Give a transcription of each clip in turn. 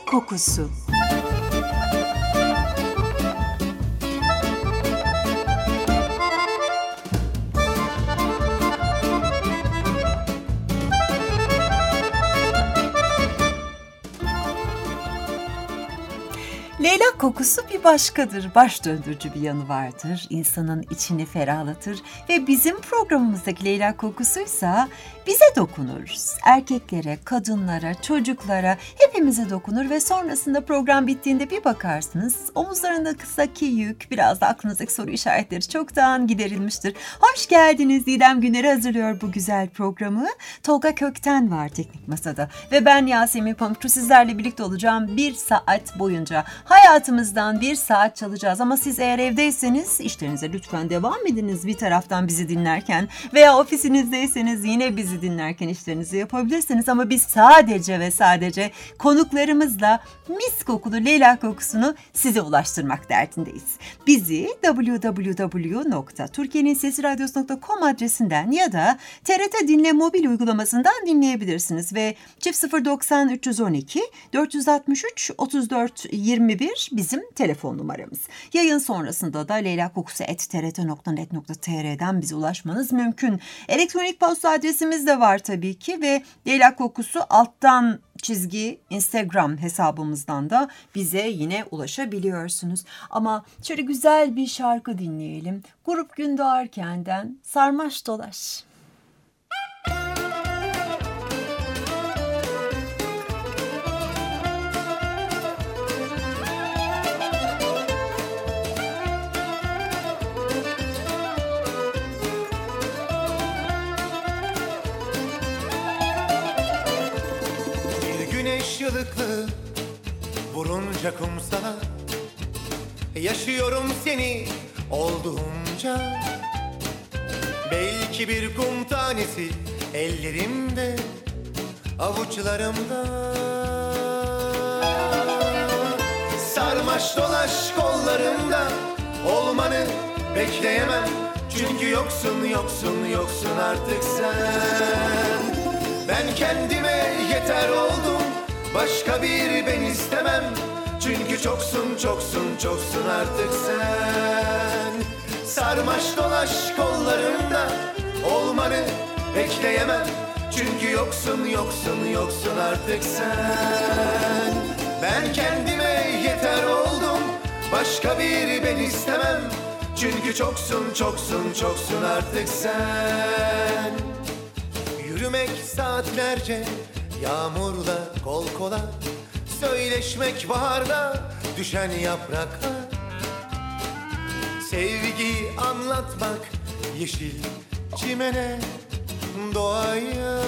kokusu. Leylak kokusu bir başkadır. Baş döndürücü bir yanı vardır. İnsanın içini ferahlatır ve bizim programımızdaki leylak kokusuysa bize dokunur. Erkeklere, kadınlara, çocuklara, hepimize dokunur ve sonrasında program bittiğinde bir bakarsınız omuzlarındaki yük, biraz da aklınızdaki soru işaretleri çoktan giderilmiştir. Hoş geldiniz. Didem Güner'i hazırlıyor bu güzel programı. Tolga Kökten var teknik masada ve ben Yasemin Pamukçu sizlerle birlikte olacağım 1 saat boyunca. Hayatımızdan 1 saat çalacağız ama siz eğer evdeyseniz işlerinize lütfen devam ediniz bir taraftan bizi dinlerken veya ofisinizdeyseniz yine bizi dinlerken işlerinizi yapabilirsiniz ama biz sadece ve sadece konuklarımızla mis kokulu leylak kokusunu size ulaştırmak derdindeyiz. Bizi www.turkiyeninsesiradyosu.com adresinden ya da TRT Dinle mobil uygulamasından dinleyebilirsiniz ve 090 312 463 34 21 bizim telefon numaramız. Yayın sonrasında da leylakkokusu@trt.net.tr'den bize ulaşmanız mümkün. Elektronik posta adresimiz de var tabii ki ve leylak kokusu _Instagram hesabımızdan da bize yine ulaşabiliyorsunuz. Ama şöyle güzel bir şarkı dinleyelim. Grup Gündoğar Ken'den Sarmaş Dolaş. Yılıklı vurunca kumsala yaşıyorum seni olduğunca. Belki bir kum tanesi ellerimde, avuçlarımda. Sarmaş dolaş kollarımda, olmanı bekleyemem. Çünkü yoksun, yoksun, yoksun artık sen. Ben kendime yeter oldum, başka bir ben istemem. Çünkü çoksun, çoksun, çoksun artık sen. Sarmaş dolaş kollarımda, olmanı bekleyemem. Çünkü yoksun, yoksun, yoksun artık sen. Ben kendime yeter oldum, başka bir ben istemem. Çünkü çoksun, çoksun, çoksun artık sen. Yürümek saatlerce yağmurla kol kola, söyleşmek baharda düşen yapraklar, sevgiyi anlatmak yeşil çimene, doğaya.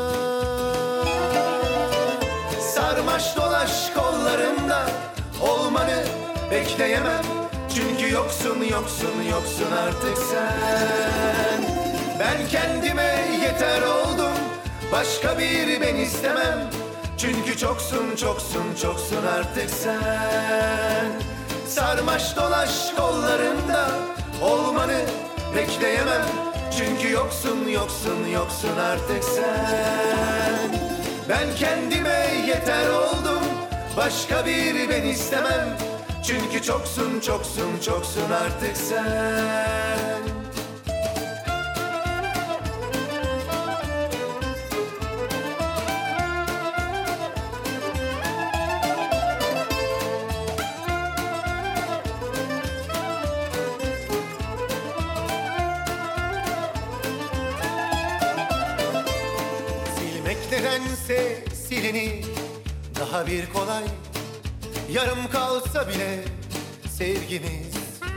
Sarmaş dolaş kollarımda, olmanı bekleyemem. Çünkü yoksun, yoksun, yoksun artık sen. Ben kendime yeter oldum, başka bir ben istemem. Çünkü çoksun, çoksun, çoksun artık sen. Sarmaş dolaş kollarımda, olmanı bekleyemem. Çünkü yoksun, yoksun, yoksun artık sen. Ben kendime yeter oldum, başka bir ben istemem. Çünkü çoksun, çoksun, çoksun artık sen. Nedense silini daha bir kolay, yarım kalsa bile sevgimiz.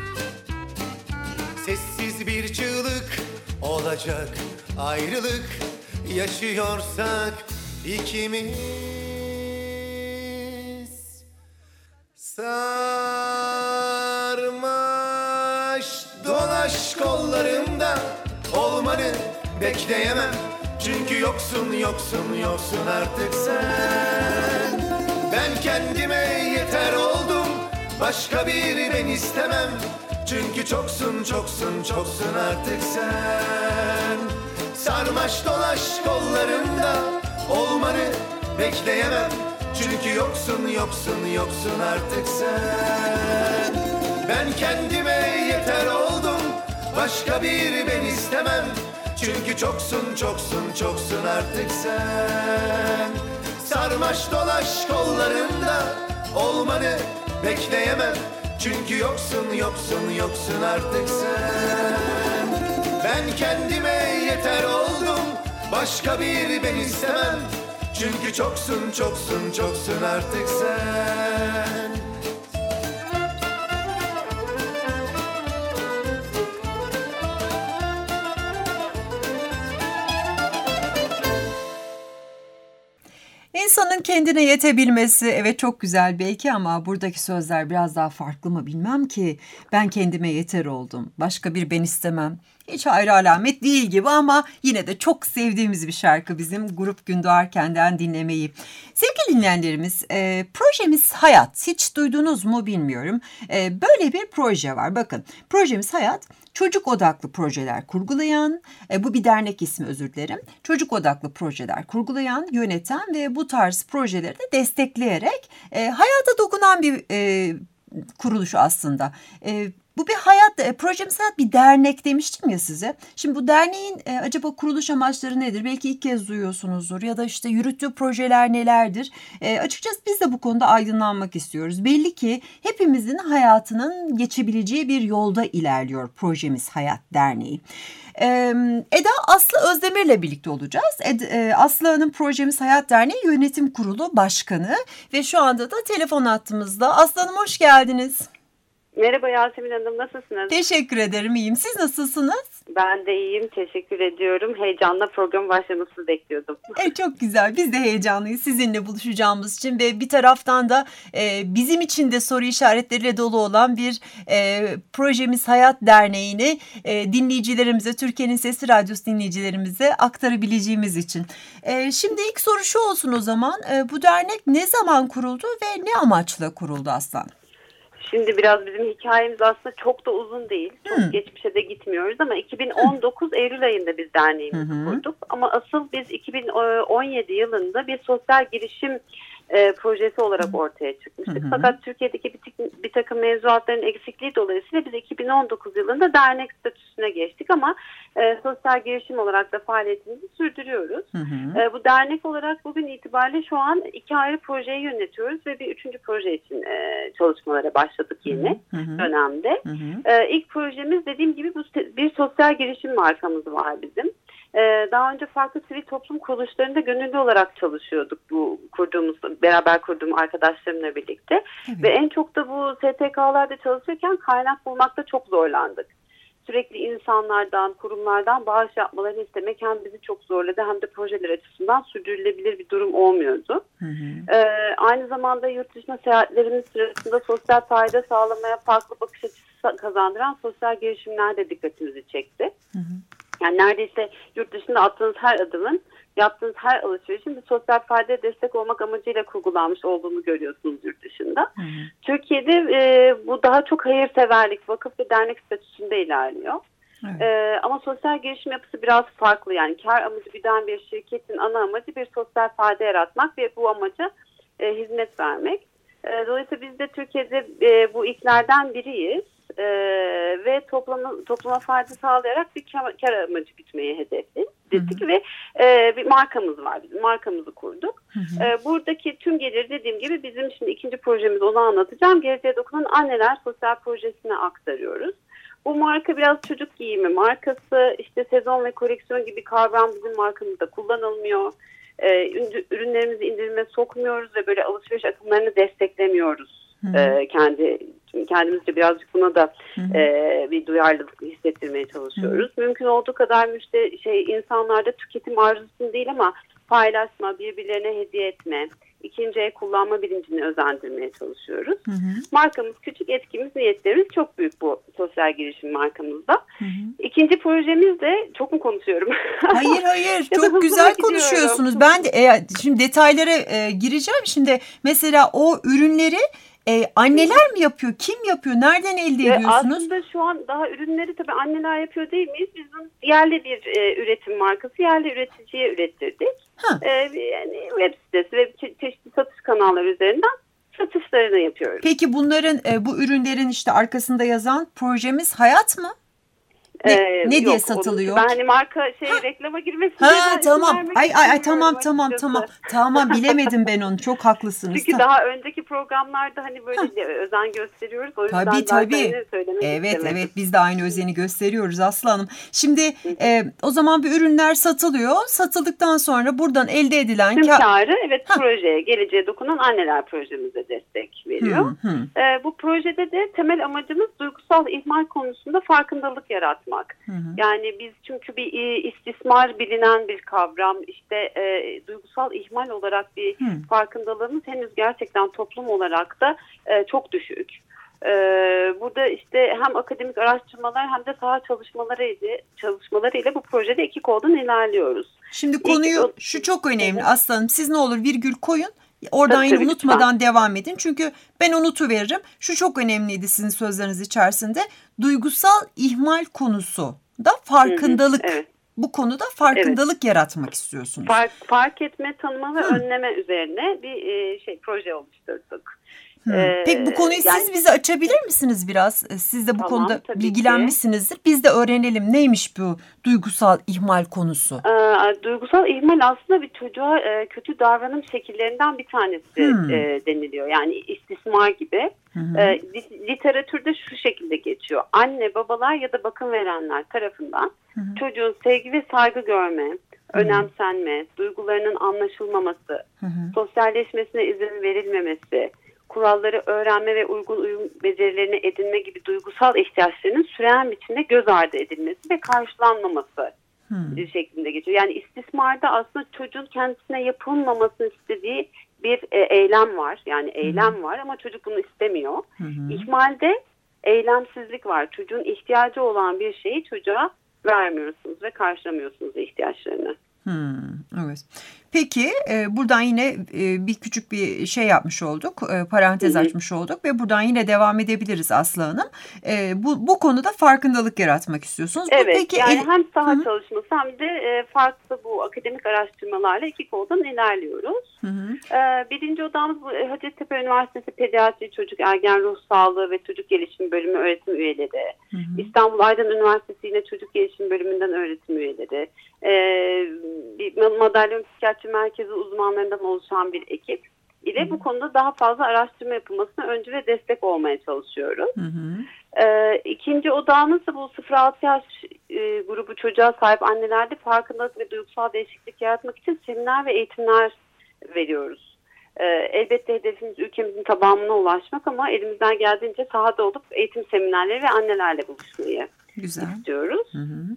Sessiz bir çığlık olacak ayrılık, yaşıyorsak ikimiz. Sarmaş dolaş kollarımda, olmanı bekleyemem. Çünkü yoksun, yoksun, yoksun artık sen. Ben kendime yeter oldum, başka bir ben istemem. Çünkü çoksun, çoksun, çoksun artık sen. Sarmaş dolaş kollarımda, olmanı bekleyemem. Çünkü yoksun artık sen. Ben kendime yeter oldum, başka bir ben istemem. Çünkü çoksun artık sen. Sarmaş dolaş kollarımda, olmanı bekleyemem. Çünkü yoksun artık sen. Ben kendime yeter oldum, başka bir ben istemem. Çünkü çoksun artık sen. İnsanın kendine yetebilmesi evet çok güzel belki ama buradaki sözler biraz daha farklı mı bilmem ki. Ben kendime yeter oldum. Başka bir ben istemem. Hiç hayra alamet değil gibi ama yine de çok sevdiğimiz bir şarkı bizim Grup Gündoğarken'den dinlemeyi. Sevgili dinleyenlerimiz, projemiz Hayat. Hiç duydunuz mu bilmiyorum. Böyle bir proje var. Bakın, projemiz Hayat. Çocuk odaklı projeler kurgulayan, bu bir dernek ismi özür dilerim. Çocuk odaklı projeler kurgulayan, yöneten ve bu tarz projeleri de destekleyerek hayata dokunan bir kuruluş aslında. Bu bir hayat, projemiz Hayat bir dernek demiştim ya size. Şimdi bu derneğin acaba kuruluş amaçları nedir? Belki ilk kez duyuyorsunuzdur ya da işte yürüttüğü projeler nelerdir? Açıkçası biz de bu konuda aydınlanmak istiyoruz. Belli ki hepimizin hayatının geçebileceği bir yolda ilerliyor projemiz Hayat Derneği. Eda Aslı Özdemir'le birlikte olacağız. Aslı Hanım projemiz Hayat Derneği Yönetim Kurulu Başkanı ve şu anda da telefon hattımızda. Aslı Hanım hoş geldiniz. Merhaba Yasemin Hanım, nasılsınız? Teşekkür ederim, iyiyim. Siz nasılsınız? Ben de iyiyim, teşekkür ediyorum. Heyecanla program başlamasını bekliyordum. Çok güzel, biz de heyecanlıyız sizinle buluşacağımız için ve bir taraftan da bizim için de soru işaretleriyle dolu olan bir projemiz Hayat Derneği'ni dinleyicilerimize, Türkiye'nin Sesi Radyosu dinleyicilerimize aktarabileceğimiz için. Şimdi ilk soru şu olsun o zaman, bu dernek ne zaman kuruldu ve ne amaçla kuruldu Aslan? Şimdi biraz bizim hikayemiz aslında çok da uzun değil. Çok geçmişe de gitmiyoruz ama 2019 Eylül ayında biz derneğimizi kurduk. Ama asıl biz 2017 yılında bir sosyal girişim projesi olarak ortaya çıkmıştık. Fakat Türkiye'deki bir takım mevzuatların eksikliği dolayısıyla biz 2019 yılında dernek statüsüne geçtik ama sosyal girişim olarak da faaliyetimizi sürdürüyoruz. Bu dernek olarak bugün itibariyle şu an 2 ayrı projeyi yönetiyoruz ve bir 3. proje için çalışmalara başladık yeni dönemde. İlk projemiz dediğim gibi bir sosyal girişim markamız var bizim. Daha önce farklı sivil toplum kuruluşlarında gönüllü olarak çalışıyorduk beraber kurduğum arkadaşlarımla birlikte. Evet. Ve en çok da bu STK'larda çalışırken kaynak bulmakta çok zorlandık. Sürekli insanlardan, kurumlardan bağış yapmalarını istemek hem bizi çok zorladı hem de projeler açısından sürdürülebilir bir durum olmuyordu. Aynı zamanda yurt dışına seyahatlerimiz sırasında sosyal fayda sağlamaya farklı bakış açısı kazandıran sosyal girişimler de dikkatimizi çekti. Yani neredeyse yurt dışında attığınız her adımın, yaptığınız her alışverişin bir sosyal faydaya destek olmak amacıyla kurgulanmış olduğunu görüyorsunuz yurt dışında. Türkiye'de bu daha çok hayırseverlik, vakıf ve dernek statüsünde ilerliyor. Ama sosyal girişim yapısı biraz farklı. Yani kar amacı güden bir şirketin ana amacı bir sosyal fayda yaratmak ve bu amaca hizmet vermek. Dolayısıyla biz de Türkiye'de bu ilklerden biriyiz. Ve topluma fayda sağlayarak bir kar amacı gütmeyi hedefledik ve bir markamız var. Bizim markamızı kurduk. Buradaki tüm gelir dediğim gibi bizim şimdi 2. projemiz onu anlatacağım. Geleceğe Dokunan Anneler Sosyal Projesi'ne aktarıyoruz. Bu marka biraz çocuk giyimi markası, işte sezon ve koleksiyon gibi kavram bizim markamızda kullanılmıyor. Ürünlerimizi indirime sokmuyoruz ve böyle alışveriş akımlarını desteklemiyoruz. Kendimizce birazcık buna da bir duyarlılık hissettirmeye çalışıyoruz. Mümkün olduğu kadar insanlarda tüketim arzusu değil ama paylaşma, birbirlerine hediye etme, ikinci el kullanma bilincini özendirmeye çalışıyoruz. Markamız küçük, etkimiz, niyetlerimiz çok büyük bu sosyal girişim markamızda. 2. projemiz de çok mu konuşuyorum? Hayır çok güzel konuşuyorsunuz. Ben de şimdi detaylara gireceğim. Şimdi mesela o ürünleri Anneler mi yapıyor? Kim yapıyor? Nereden elde ediyorsunuz? Aslında şu an daha ürünleri tabii anneler yapıyor değil miyiz? Bizim yerli bir üretim markası, yerli üreticiye ürettirdik. Yani web sitesi ve çeşitli satış kanalları üzerinden satışlarını yapıyoruz. Peki bunların, bu ürünlerin işte arkasında yazan projemiz hayat mı? Ne diye yok, satılıyor? Ben hani marka reklama girmesin. Tamam. Tamam bilemedim ben onu. Çok haklısınız. Çünkü daha önceki programlarda hani böyle özen gösteriyoruz. O yüzden tabii. söylemek istemedim. Evet biz de aynı özeni gösteriyoruz Aslı Hanım. Şimdi o zaman bu ürünler satılıyor. Satıldıktan sonra buradan elde edilen karı projeye, geleceğe dokunan anneler projemize destek veriyor. Bu projede de temel amacımız duygusal ihmal konusunda farkındalık yaratmak. Yani biz çünkü bir istismar bilinen bir kavram, işte duygusal ihmal olarak bir farkındalığımız henüz gerçekten toplum olarak da çok düşük. Burada işte hem akademik araştırmalar hem de saha çalışmalarıyla bu projede iki koldan ilerliyoruz. Şimdi konuyu şu çok önemli Aslı Hanım, siz ne olur virgül koyun. Oradan yine unutmadan devam edin. Çünkü ben unutuveririm. Şu çok önemliydi sizin sözleriniz içerisinde. Duygusal ihmal konusu da farkındalık. Bu konuda farkındalık yaratmak istiyorsunuz. Fark etme, tanıma ve önleme üzerine bir proje oluşturduk. Peki bu konuyu siz bize açabilir misiniz biraz? Siz de bu konuda bilgilenmişsinizdir. Biz de öğrenelim neymiş bu duygusal ihmal konusu? Duygusal ihmal aslında bir çocuğa kötü davranım şekillerinden bir tanesi deniliyor. Yani istismar gibi. Literatürde şu şekilde geçiyor. Anne, babalar ya da bakım verenler tarafından çocuğun sevgi ve saygı görme, önemsenme, duygularının anlaşılmaması, sosyalleşmesine izin verilmemesi, kuralları öğrenme ve uygun uyum becerilerini edinme gibi duygusal ihtiyaçlarının süren biçimde göz ardı edilmesi ve karşılanmaması şeklinde geçiyor. Yani istismarda aslında çocuğun kendisine yapılmamasını istediği bir eylem var. Yani eylem var ama çocuk bunu istemiyor. İhmalde eylemsizlik var. Çocuğun ihtiyacı olan bir şeyi çocuğa vermiyorsunuz ve karşılamıyorsunuz ihtiyaçlarını. Evet. Peki buradan yine bir küçük bir şey yapmış olduk, parantez açmış olduk ve buradan yine devam edebiliriz Aslı Hanım. Bu konuda farkındalık yaratmak istiyorsunuz. Evet, peki, yani hem saha çalışması hem de farklı bu akademik araştırmalarla iki koldan ilerliyoruz. Birinci odamız Hacettepe Üniversitesi Pediatri, Çocuk Ergen Ruh Sağlığı ve Çocuk Gelişim Bölümü öğretim üyeleri. İstanbul Aydın Üniversitesi yine Çocuk Gelişim Bölümünden öğretim üyeleri. Bir madalyon psikiyatri merkezi uzmanlarından oluşan bir ekip ile bu konuda daha fazla araştırma yapılmasına öncü ve destek olmaya çalışıyoruz. İkinci odamız da bu 0-6 yaş grubu çocuğa sahip annelerde farkındalık ve duygusal değişiklik yaratmak için seminer ve eğitimler veriyoruz. Elbette hedefimiz ülkemizin tamamına ulaşmak ama elimizden geldiğince sahada olup eğitim seminerleri ve annelerle buluşmayı istiyoruz.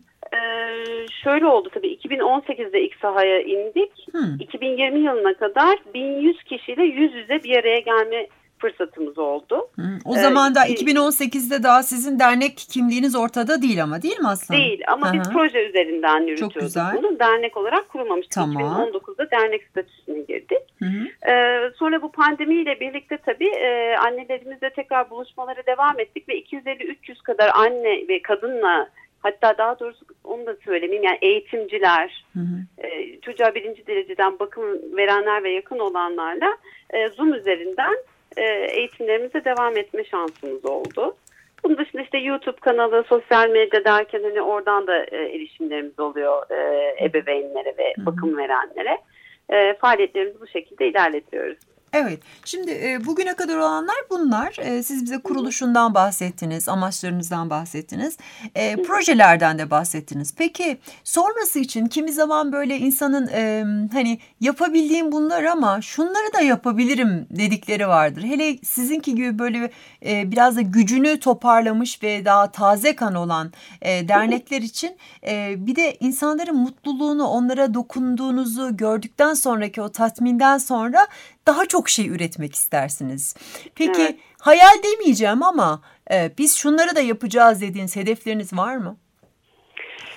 Şöyle oldu tabii 2018'de ilk sahaya indik. 2020 yılına kadar 1100 kişiyle yüz yüze bir araya gelme fırsatımız oldu. O zaman da 2018'de daha sizin dernek kimliğiniz ortada değil ama değil mi Aslı? Değil ama biz proje üzerinden yürütüyorduk bunu. Dernek olarak kurulmamıştık. 2019'da dernek statüsüne girdik. Sonra bu pandemiyle birlikte tabii annelerimizle tekrar buluşmalara devam ettik ve 250-300 kadar anne ve kadınla, hatta daha doğrusu onu da söylemeyeyim, yani eğitimciler, çocuğa birinci dereceden bakım verenler ve yakın olanlarla Zoom üzerinden eğitimlerimize devam etme şansımız oldu. Bunun dışında işte YouTube kanalı, sosyal medya derken hani oradan da erişimlerimiz oluyor ebeveynlere ve bakım verenlere. Faaliyetlerimizi bu şekilde ilerletiyoruz. Evet. Şimdi bugüne kadar olanlar bunlar. Siz bize kuruluşundan bahsettiniz, amaçlarınızdan bahsettiniz, projelerden de bahsettiniz. Peki sonrası için kimi zaman böyle insanın hani yapabildiğim bunlar ama şunları da yapabilirim dedikleri vardır. Hele sizinki gibi böyle biraz da gücünü toparlamış ve daha taze kan olan dernekler için bir de insanların mutluluğunu, onlara dokunduğunuzu gördükten sonraki o tatminden sonra daha çok şey üretmek istersiniz. Peki hayal demeyeceğim ama biz şunları da yapacağız dediğiniz hedefleriniz var mı?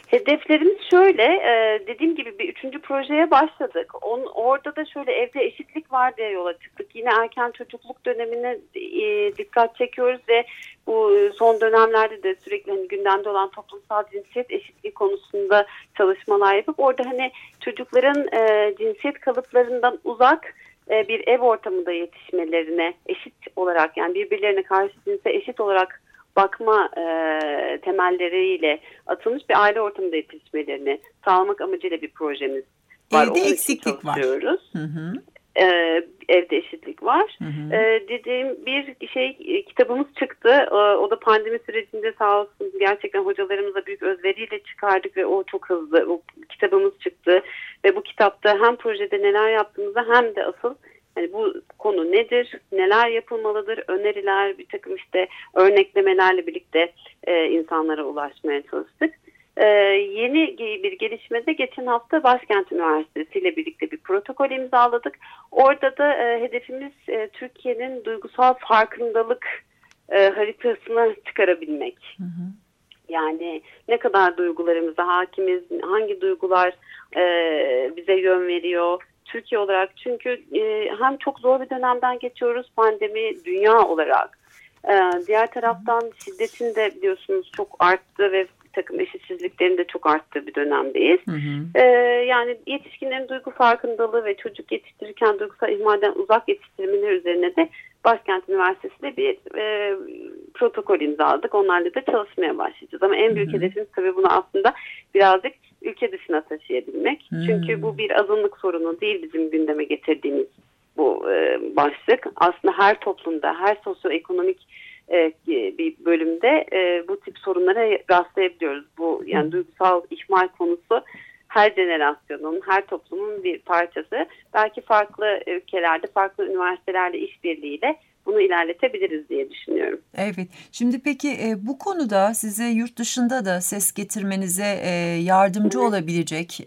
Hedeflerimiz şöyle, dediğim gibi bir 3. projeye başladık. Orada da şöyle evde eşitlik var diye yola çıktık. Yine erken çocukluk dönemine dikkat çekiyoruz ve bu son dönemlerde de sürekli hani gündemde olan toplumsal cinsiyet eşitliği konusunda çalışmalar yapıp orada hani çocukların cinsiyet kalıplarından uzak bir ev ortamında yetişmelerine eşit olarak, yani birbirlerine karşı cinse eşit olarak bakma temelleriyle atılmış bir aile ortamında yetişmelerini sağlamak amacıyla bir projemiz var. Evde eksiklik var. Hı hı. Evde eşitlik var. Hı hı. Dediğim bir kitabımız çıktı. O da pandemi sürecinde sağ olsun gerçekten hocalarımızla büyük özveriyle çıkardık ve o çok hızlı. O kitabımız çıktı ve bu kitapta hem projede neler yaptığımızı hem de asıl hani bu konu nedir, neler yapılmalıdır, öneriler, bir takım işte örneklemelerle birlikte insanlara ulaşmaya çalıştık. Yeni bir gelişmede geçen hafta Başkent Üniversitesi ile birlikte bir protokol imzaladık. Orada da hedefimiz Türkiye'nin duygusal farkındalık haritasını çıkarabilmek. Hı hı. Yani ne kadar duygularımıza hakimiz, hangi duygular bize yön veriyor Türkiye olarak. Çünkü hem çok zor bir dönemden geçiyoruz, pandemi dünya olarak. Diğer taraftan şiddetin de biliyorsunuz çok arttı ve bir takım eşitsizliklerin de çok arttığı bir dönemdeyiz. Hı hı. Yani yetişkinlerin duygu farkındalığı ve çocuk yetiştirirken duygusal ihmalden uzak yetiştirmeleri üzerine de Başkent Üniversitesi'nde bir protokol imzaladık. Onlarla da çalışmaya başlayacağız. Ama en büyük hedefimiz tabii bunu aslında birazcık ülke dışına taşıyabilmek. Çünkü bu bir azınlık sorunu değil bizim gündeme getirdiğimiz bu başlık. Aslında her toplumda, her sosyoekonomik bir bölümde bu tip sorunlara rastlayabiliyoruz. Bu yani duygusal ihmal konusu her jenerasyonun, her toplumun bir parçası. Belki farklı ülkelerde, farklı üniversitelerle işbirliğiyle bunu ilerletebiliriz diye düşünüyorum. Evet. Şimdi peki bu konuda size yurt dışında da ses getirmenize yardımcı olabilecek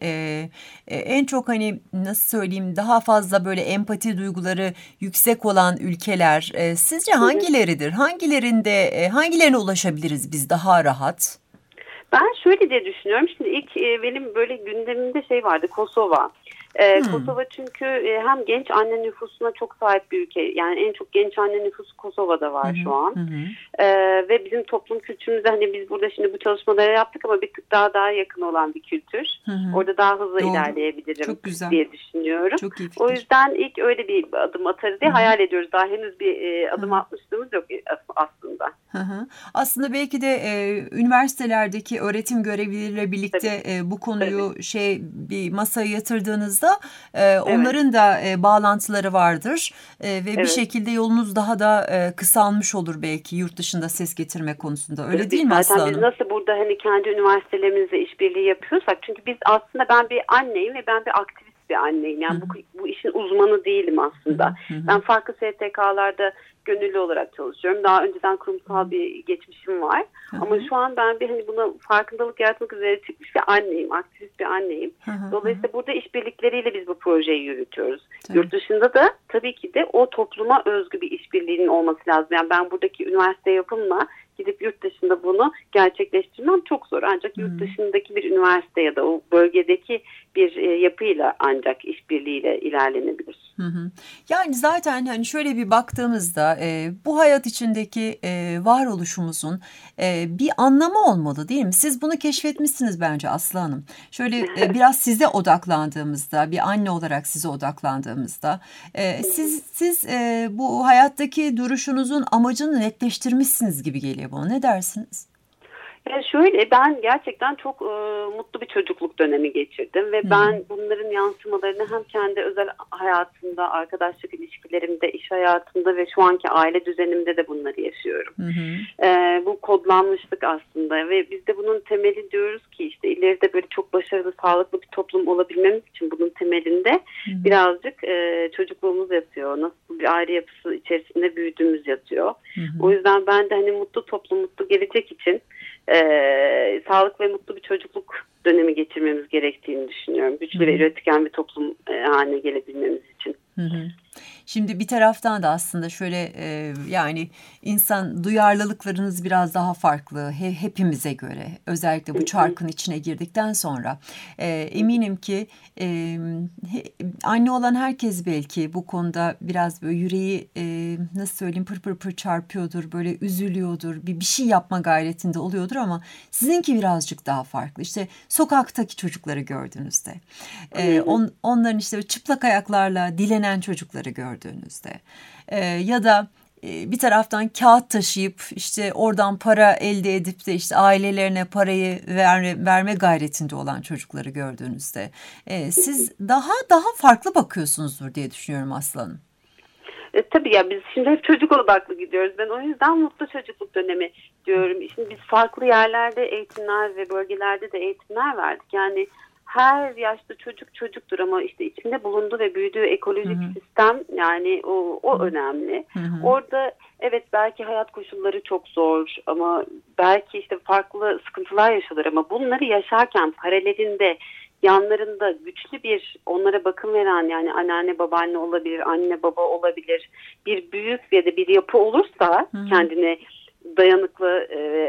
en çok hani nasıl söyleyeyim daha fazla böyle empati duyguları yüksek olan ülkeler sizce hangileridir? Hangilerine ulaşabiliriz biz daha rahat? Ben şöyle diye düşünüyorum. Şimdi ilk benim böyle gündemimde vardı, Kosova. Kosova çünkü hem genç anne nüfusuna çok sahip bir ülke. Yani en çok genç anne nüfusu Kosova'da var şu an. Ve bizim toplum kültürümüzde hani biz burada şimdi bu çalışmaları yaptık ama bir tık daha yakın olan bir kültür. Orada daha hızlı ilerleyebilirim diye düşünüyorum. Çok iyi fikir. O yüzden ilk öyle bir adım atarız diye hayal ediyoruz. Daha henüz bir adım atmışlığımız yok aslında. Aslında belki de üniversitelerdeki öğretim görevlileriyle birlikte bu konuyu bir masaya yatırdığınızda onların da bağlantıları vardır ve bir şekilde yolunuz daha da kısalmış olur belki yurt dışında ses getirme konusunda. Öyle değil mi Aslı Hanım? Biz nasıl burada hani kendi üniversitelerimizle işbirliği yapıyorsak, çünkü biz aslında ben bir anneyim ve ben bir aktivist bir anneyim. Yani bu işin uzmanı değilim aslında. Ben farklı STK'larda gönüllü olarak çalışıyorum. Daha önceden kurumsal bir geçmişim var. Ama şu an ben hani buna farkındalık yaratmak üzere çıkmış bir anneyim. Aktivist bir anneyim. Dolayısıyla burada işbirlikleriyle biz bu projeyi yürütüyoruz. Yurt dışında da tabii ki de o topluma özgü bir işbirliğinin olması lazım. Yani ben buradaki üniversite yapımla gidip yurt dışında bunu gerçekleştirmem çok zor. Ancak yurt dışındaki bir üniversite ya da o bölgedeki bir yapıyla ancak işbirliğiyle ilerlenebilir. Yani zaten hani şöyle bir baktığımızda bu hayat içindeki varoluşumuzun bir anlamı olmalı değil mi? Siz bunu keşfetmişsiniz bence Aslı Hanım. Şöyle biraz size odaklandığımızda, bir anne olarak size odaklandığımızda siz bu hayattaki duruşunuzun amacını netleştirmişsiniz gibi geliyor bana. Ne dersiniz? Yani şöyle, ben gerçekten çok mutlu bir çocukluk dönemi geçirdim ve ben bunların yansımalarını hem kendi özel hayatımda, arkadaşlık ilişkilerimde, iş hayatımda ve şu anki aile düzenimde de bunları yaşıyorum. Bu kodlanmışlık aslında ve biz de bunun temeli diyoruz ki işte ileride böyle çok başarılı, sağlıklı bir toplum olabilmemiz için bunun temelinde birazcık çocukluğumuz yatıyor. Nasıl bir aile yapısı içerisinde büyüdüğümüz yatıyor. O yüzden ben de hani mutlu toplum, mutlu gelecek için sağlık ve mutlu bir çocukluk dönemi geçirmemiz gerektiğini düşünüyorum. Güçlü ve üretken bir toplum haline gelebilmemiz için. Şimdi bir taraftan da aslında şöyle yani insan duyarlılıklarınız biraz daha farklı hepimize göre. Özellikle bu çarkın içine girdikten sonra eminim ki anne olan herkes belki bu konuda biraz böyle yüreği nasıl söyleyeyim pır pır pır çarpıyordur, böyle üzülüyordur, bir şey yapma gayretinde oluyordur ama sizinki birazcık daha farklı. İşte sokaktaki çocukları gördüğünüzde, onların işte çıplak ayaklarla dilenen çocukları gördüğünüzde ya da bir taraftan kağıt taşıyıp işte oradan para elde edip de işte ailelerine parayı verme gayretinde olan çocukları gördüğünüzde siz daha farklı bakıyorsunuzdur diye düşünüyorum Aslı Hanım. Tabii ya biz şimdi hep çocuk odaklı gidiyoruz. Ben o yüzden mutlu çocukluk dönemi diyorum. Şimdi biz farklı yerlerde eğitimler ve bölgelerde de eğitimler verdik. Yani her yaşta çocuk çocuktur ama işte içinde bulunduğu ve büyüdüğü ekolojik sistem yani o önemli. Orada evet belki hayat koşulları çok zor ama belki işte farklı sıkıntılar yaşanır ama bunları yaşarken paralelinde yanlarında güçlü bir onlara bakım veren yani anneanne babaanne olabilir, anne baba olabilir bir büyük ya da bir yapı olursa kendine dayanıklı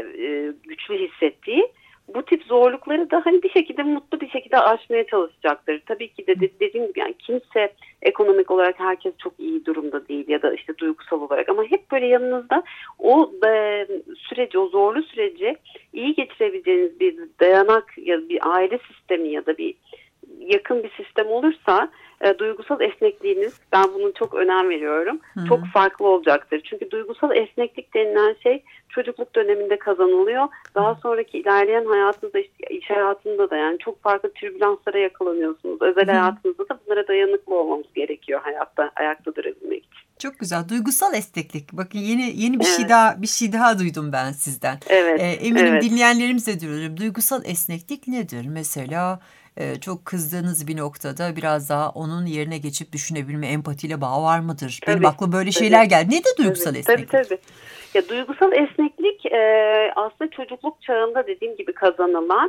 güçlü hissettiği bu tip zorlukları da hani bir şekilde mutlu bir şekilde aşmaya çalışacaktır. Tabii ki de dediğim gibi yani kimse ekonomik olarak herkes çok iyi durumda değil ya da işte duygusal olarak ama hep böyle yanınızda o süreci, o zorlu süreci iyi geçirebileceğiniz bir dayanak ya da bir aile sistemi ya da bir yakın bir sistem olursa duygusal esnekliğiniz, ben bunu çok önem veriyorum, çok farklı olacaktır. Çünkü duygusal esneklik denilen şey çocukluk döneminde kazanılıyor. Daha sonraki ilerleyen hayatınızda, işte iş hayatında da yani çok farklı türbülanslara yakalanıyorsunuz. Özel hayatınızda da bunlara dayanıklı olmamız gerekiyor hayatta, ayakta durabilmek için. Çok güzel. Duygusal esneklik. Bakın yeni bir evet. şey daha duydum ben sizden. Evet. Eminim dinleyenlerimiz de diyor. Duygusal esneklik nedir? Mesela çok kızdığınız bir noktada biraz daha onun yerine geçip düşünebilme, empatiyle bağ var mıdır? Tabii, benim aklıma böyle şeyler geldi. Ne de duygusal esneklik? Tabii. Ya duygusal esneklik aslında çocukluk çağında dediğim gibi kazanılan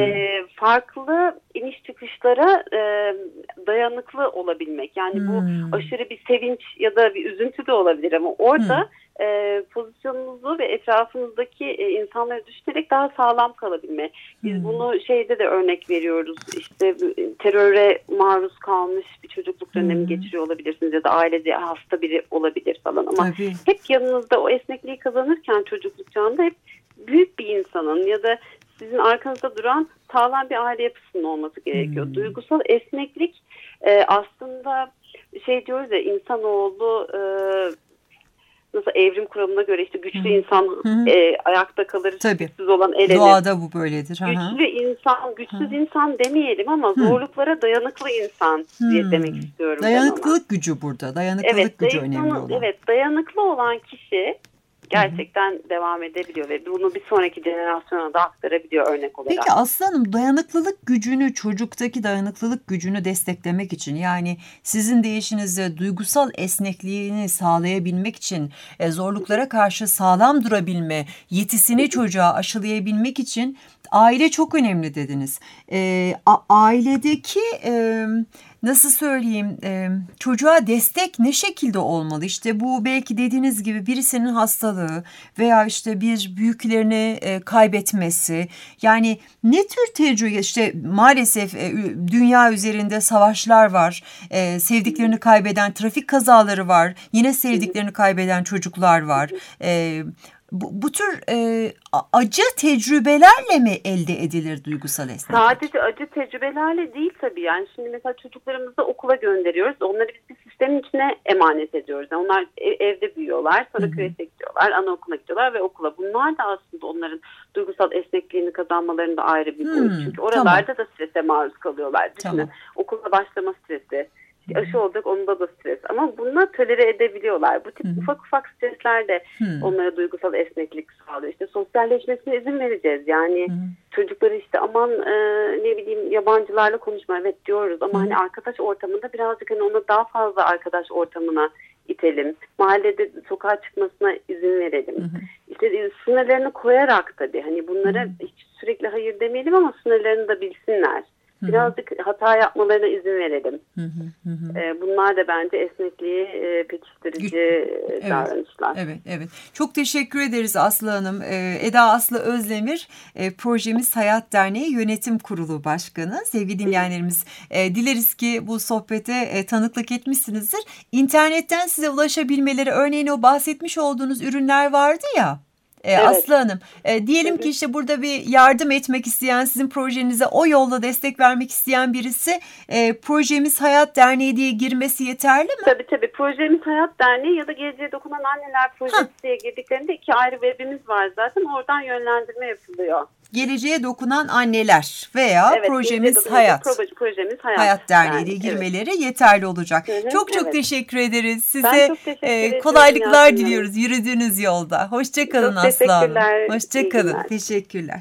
farklı iniş çıkışlara dayanıklı olabilmek. Yani bu aşırı bir sevinç ya da bir üzüntü de olabilir ama orada pozisyonunuzu ve etrafınızdaki insanları düşünerek daha sağlam kalabilme. Biz bunu şeyde de örnek veriyoruz. İşte teröre maruz kalmış bir çocukluk dönemi geçiriyor olabilirsiniz ya da ailede hasta biri olabilir falan ama hep yanınızda o esnekliği kazanırken çocukluk çağında hep büyük bir insanın ya da sizin arkanızda duran sağlam bir aile yapısının olması gerekiyor. Duygusal esneklik aslında şey diyoruz ya insanoğlu nasıl evrim kuramına göre işte güçlü insan ayakta kalır, güçsüz olan elenir. Doğada bu böyledir. Güçlü insan, güçsüz insan demeyelim ama zorluklara dayanıklı insan diye demek istiyorum. Dayanıklılık gücü burada. Dayanıklılık gücü önemli olan. Evet, dayanıklı olan kişi gerçekten devam edebiliyor ve bunu bir sonraki jenerasyona da aktarabiliyor örnek olarak. Peki Aslı Hanım dayanıklılık gücünü, çocuktaki dayanıklılık gücünü desteklemek için yani sizin deyişinizde duygusal esnekliğini sağlayabilmek için zorluklara karşı sağlam durabilme yetisini çocuğa aşılayabilmek için aile çok önemli dediniz. Ailedeki nasıl söyleyeyim çocuğa destek ne şekilde olmalı? İşte bu belki dediğiniz gibi birisinin hastalığı veya işte bir büyüklerini kaybetmesi yani ne tür tecrübe işte maalesef dünya üzerinde savaşlar var. Sevdiklerini kaybeden trafik kazaları var. Yine sevdiklerini kaybeden çocuklar var. Bu tür acı tecrübelerle mi elde edilir duygusal esneklik? Sadece acı tecrübelerle değil tabii. Yani şimdi mesela çocuklarımızı okula gönderiyoruz. Onları biz bir sistemin içine emanet ediyoruz. Yani onlar evde büyüyorlar. Sonra küresine gidiyorlar. Anaokuluna gidiyorlar ve okula. Bunlar da aslında onların duygusal esnekliğini kazanmalarında ayrı bir boyut. Çünkü oralarda da strese maruz kalıyorlar. Düşünün okula başlama stresi. Aşı olacak onda da stres ama bunlar tolere edebiliyorlar. Bu tip ufak ufak stresler de onlara duygusal esneklik sağlıyor. İşte sosyalleşmesine izin vereceğiz. Yani çocukları işte aman ne bileyim yabancılarla konuşma evet diyoruz ama hani arkadaş ortamında birazcık hani ona daha fazla arkadaş ortamına itelim. Mahallede sokağa çıkmasına izin verelim. İşte sınırlarını koyarak tabii hani bunlara hiç sürekli hayır demeyelim ama sınırlarını da bilsinler. birazcık hata yapmalarına izin verelim. Bunlar da bence esnekliği pekiştirici davranışlar. Evet. Çok teşekkür ederiz Aslı Hanım. Eda Aslı Özdemir, Projemiz Hayat Derneği Yönetim Kurulu Başkanı. Sevgili dinleyenlerimiz, dileriz ki bu sohbete tanıklık etmişsinizdir. İnternetten size ulaşabilmeleri, örneğin o bahsetmiş olduğunuz ürünler vardı ya. Evet. Aslı Hanım, diyelim ki işte burada bir yardım etmek isteyen, sizin projenize o yolla destek vermek isteyen birisi, Projemiz Hayat Derneği diye girmesi yeterli mi? Tabii. Projemiz Hayat Derneği ya da Geleceğe Dokunan Anneler Projesi diye girdiklerinde 2 ayrı webimiz var zaten. Oradan yönlendirme yapılıyor. Geleceğe Dokunan Anneler veya Projemiz Hayat Derneği diye girmeleri yeterli olacak. Çok teşekkür ederiz. Size kolaylıklar diliyoruz yürüdüğünüz yolda. Hoşçakalın Aslı Hanım. Hoşçakalın. Teşekkürler.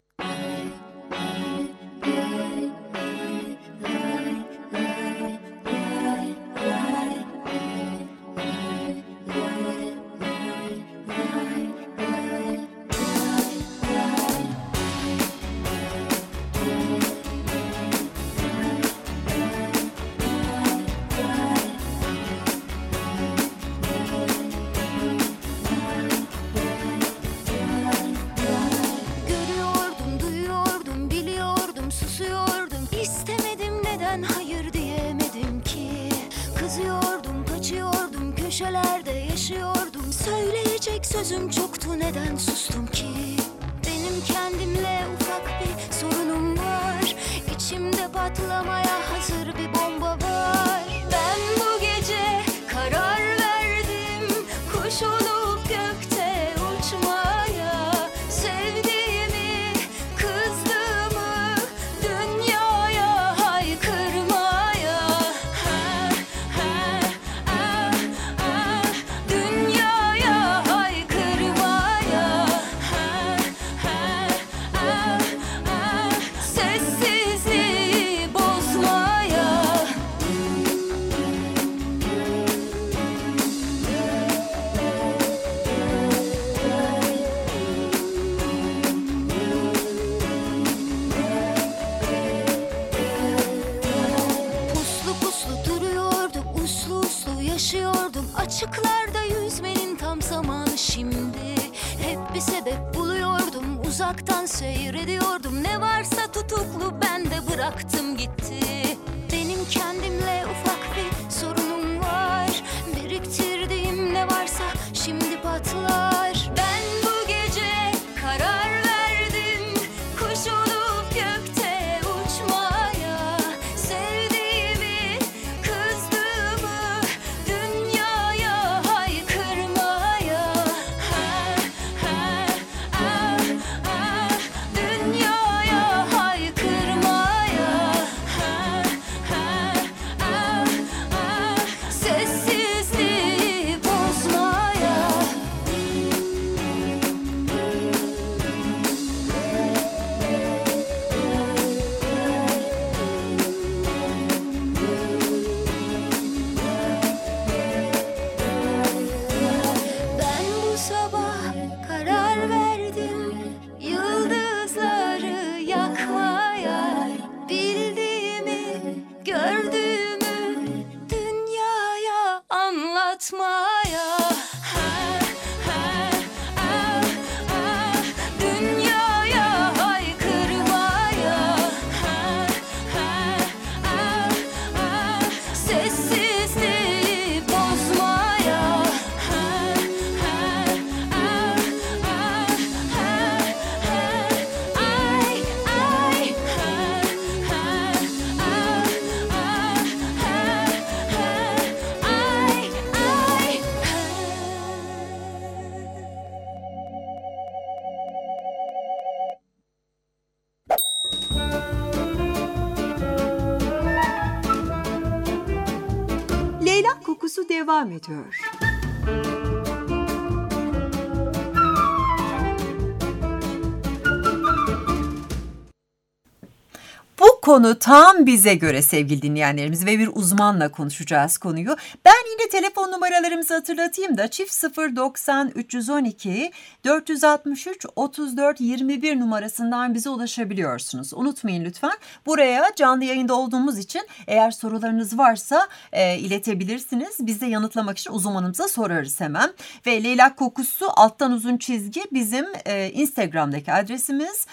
Sözüm çoktu, neden sustum ki? Benim kendimle ufak bir sorunum var. İçimde patlamaya hazır bir bomba var. Ben bu gece karar verdim, kuş olup gökte uçmaya. Sevdiğimi, kızdığımı dünyaya haykırmaya. Dünyaya sessizliği bozmaya. Puslu duruyordum, uslu yaşıyordum. Açıklarda yüzmenin tam zamanı şimdi. Hep bir sebep buluyordum, uzaktan seyrediyordum. Ne varsa tutuklu, ben de bıraktım gitti. Benim kendimle ufak bir sorunum var. Biriktirdiğim ne varsa şimdi patlar. Ben bu gece karar verdim, kuş olup gökte uçmaya. Sevdiğimi, kızdığımı dünyaya haykırmaya. Dünyaya haykırmaya. Sessizliği bozmaya. Ben bu sabah karar verdim, yıldızları yakmaya. Bildiğimi, gördüğümü dünyaya anlatmaya. Dünyaya haykırmaya. Sessizliği bozmaya. Leyla Kokusu devam ediyor. Bu konu tam bize göre sevgili dinleyenlerimiz ve bir uzmanla konuşacağız konuyu. Ben yine telefon numaralarımızı hatırlatayım da çift 090 312 463 34 21 numarasından bize ulaşabiliyorsunuz. Unutmayın lütfen. Buraya canlı yayında olduğumuz için eğer sorularınız varsa iletebilirsiniz. Biz de yanıtlamak için uzmanımıza sorarız hemen. Ve Leylak Kokusu alttan uzun çizgi bizim Instagram'daki adresimiz.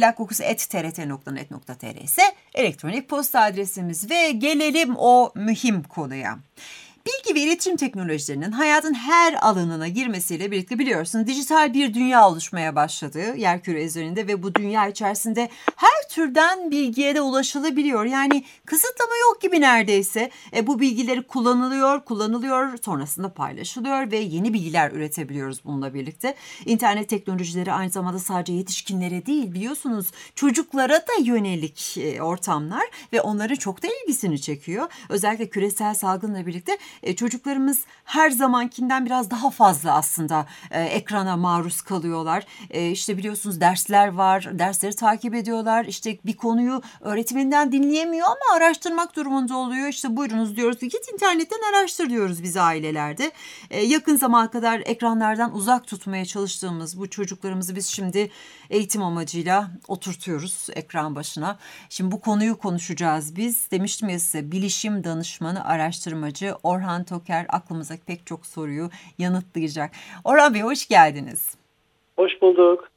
leylakkokusu@trt.net.tr ise elektronik posta adresimiz. Ve gelelim o mühim konuya. Bilgi ve iletişim teknolojilerinin hayatın her alanına girmesiyle birlikte biliyorsunuz dijital bir dünya oluşmaya başladı yerküre üzerinde ve bu dünya içerisinde her türden bilgiye de ulaşılabiliyor. Yani kısıtlama yok gibi neredeyse. Bu bilgileri kullanılıyor, sonrasında paylaşılıyor ve yeni bilgiler üretebiliyoruz bununla birlikte. İnternet teknolojileri aynı zamanda sadece yetişkinlere değil biliyorsunuz çocuklara da yönelik ortamlar ve onların çok da ilgisini çekiyor. Özellikle küresel salgınla birlikte çocuklarımız her zamankinden biraz daha fazla aslında ekrana maruz kalıyorlar. İşte biliyorsunuz dersler var, dersleri takip ediyorlar. İşte bir konuyu öğretmeninden dinleyemiyor ama araştırmak durumunda oluyor. İşte buyurunuz diyoruz ki git internetten araştır diyoruz biz ailelerde. Yakın zamana kadar ekranlardan uzak tutmaya çalıştığımız bu çocuklarımızı biz şimdi eğitim amacıyla oturtuyoruz ekran başına. Şimdi bu konuyu konuşacağız biz. Demiştim ya size bilişim danışmanı, araştırmacı Orhan Toker aklımızdaki pek çok soruyu yanıtlayacak. Orhan Bey hoş geldiniz. Hoş bulduk.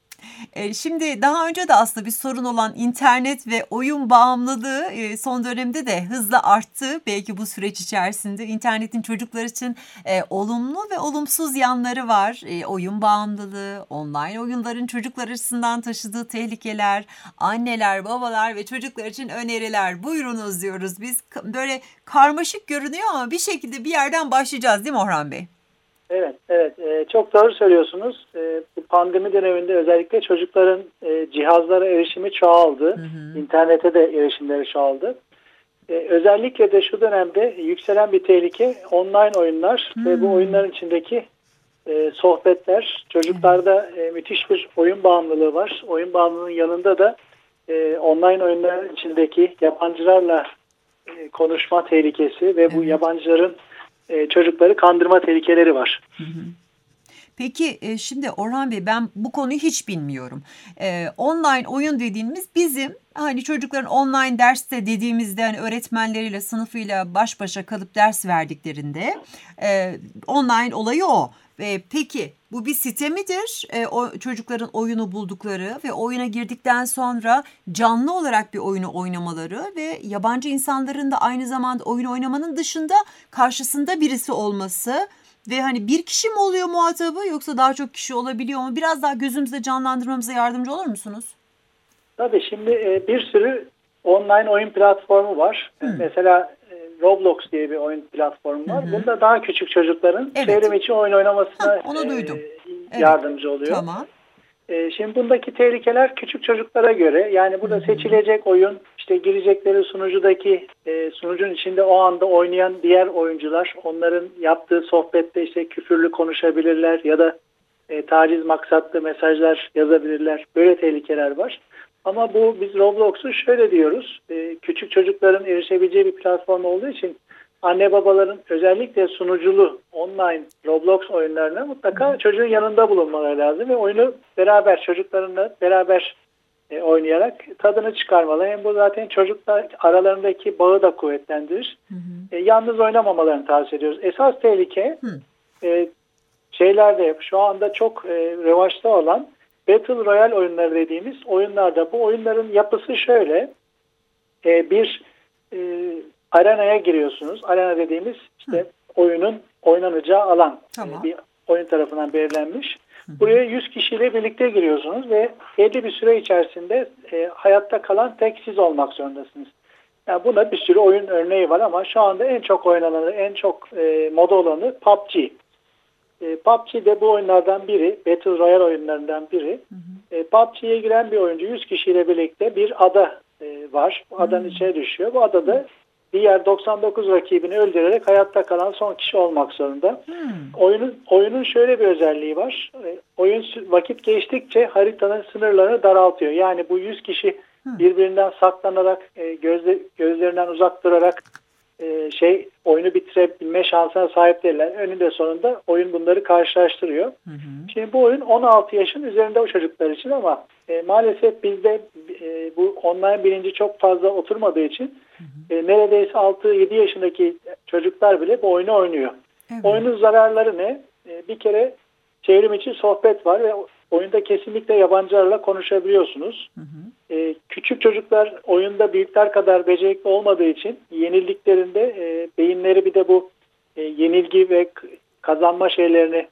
Şimdi daha önce de aslında bir sorun olan internet ve oyun bağımlılığı son dönemde de hızla arttı. Belki bu süreç içerisinde internetin çocuklar için olumlu ve olumsuz yanları var. Oyun bağımlılığı, online oyunların çocuklar açısından taşıdığı tehlikeler, anneler, babalar ve çocuklar için öneriler. Buyurunuz diyoruz biz. Böyle karmaşık görünüyor ama bir şekilde bir yerden başlayacağız değil mi Orhan Bey? Evet. Çok doğru söylüyorsunuz. Bu pandemi döneminde özellikle çocukların cihazlara erişimi çoğaldı. İnternete de erişimleri çoğaldı. Özellikle de şu dönemde yükselen bir tehlike online oyunlar ve bu oyunların içindeki sohbetler. Çocuklarda müthiş bir oyun bağımlılığı var. Oyun bağımlılığının yanında da online oyunların içindeki yabancılarla konuşma tehlikesi ve bu yabancıların çocukları kandırma tehlikeleri var. Peki şimdi Orhan Bey ben bu konuyu hiç bilmiyorum. Online oyun dediğimiz bizim hani çocukların online derste dediğimizde hani öğretmenleriyle sınıfıyla baş başa kalıp ders verdiklerinde online olayı o. Peki bu bir site midir? O çocukların oyunu buldukları ve oyuna girdikten sonra canlı olarak bir oyunu oynamaları ve yabancı insanların da aynı zamanda oyun oynamanın dışında karşısında birisi olması ve hani bir kişi mi oluyor muhatabı yoksa daha çok kişi olabiliyor mu? Biraz daha gözümüzde canlandırmamıza yardımcı olur musunuz? Tabii şimdi bir sürü online oyun platformu var. Mesela Roblox diye bir oyun platformu var. Bunda daha küçük çocukların çevrim içi oyun oynamasına onu duydum. Yardımcı oluyor. Tamam. Şimdi bundaki tehlikeler küçük çocuklara göre. Yani burada seçilecek oyun, işte girecekleri sunucudaki sunucun içinde o anda oynayan diğer oyuncular, onların yaptığı sohbette işte küfürlü konuşabilirler ya da taciz maksatlı mesajlar yazabilirler. Böyle tehlikeler var. Ama biz Roblox'u şöyle diyoruz. Küçük çocukların erişebileceği bir platform olduğu için anne babaların özellikle sunuculu online Roblox oyunlarına mutlaka çocuğun yanında bulunmaları lazım ve oyunu çocuklarınla beraber oynayarak tadını çıkarmalı. Hem bu zaten çocuklar aralarındaki bağı da kuvvetlendirir. Yalnız oynamamalarını tavsiye ediyoruz. Esas tehlike şu anda çok revaçta olan Battle Royale oyunları dediğimiz oyunlarda. Bu oyunların yapısı şöyle. Bir arenaya giriyorsunuz. Arena dediğimiz işte oyunun oynanacağı alan. Tamam. Bir oyun tarafından belirlenmiş. Buraya 100 kişiyle birlikte giriyorsunuz ve belli bir süre içerisinde hayatta kalan tek siz olmak zorundasınız. Yani buna bir sürü oyun örneği var ama şu anda en çok oynananı, en çok moda olanı PUBG. PUBG de bu oyunlardan biri, Battle Royale oyunlarından biri. PUBG'ye giren bir oyuncu 100 kişiyle birlikte bir ada var. Bu adanın içine düşüyor. Bu adada diğer 99 rakibini öldürerek hayatta kalan son kişi olmak zorunda. Oyunun şöyle bir özelliği var. Oyun vakit geçtikçe haritanın sınırlarını daraltıyor. Yani bu 100 kişi birbirinden saklanarak, gözlerinden uzak durarak oyunu bitirebilme şansına sahip değiller. Önünde sonunda oyun bunları karşılaştırıyor. Şimdi bu oyun 16 yaşın üzerinde o çocuklar için ama maalesef bizde bu online bilinci çok fazla oturmadığı için neredeyse 6-7 yaşındaki çocuklar bile bu oyunu oynuyor. Evet. Oyunun zararları ne? Bir kere çevrim içi sohbet var ve oyunda kesinlikle yabancılarla konuşabiliyorsunuz. Küçük çocuklar oyunda büyükler kadar becerikli olmadığı için yenildiklerinde beyinleri bir de bu yenilgi ve kazanma şeylerini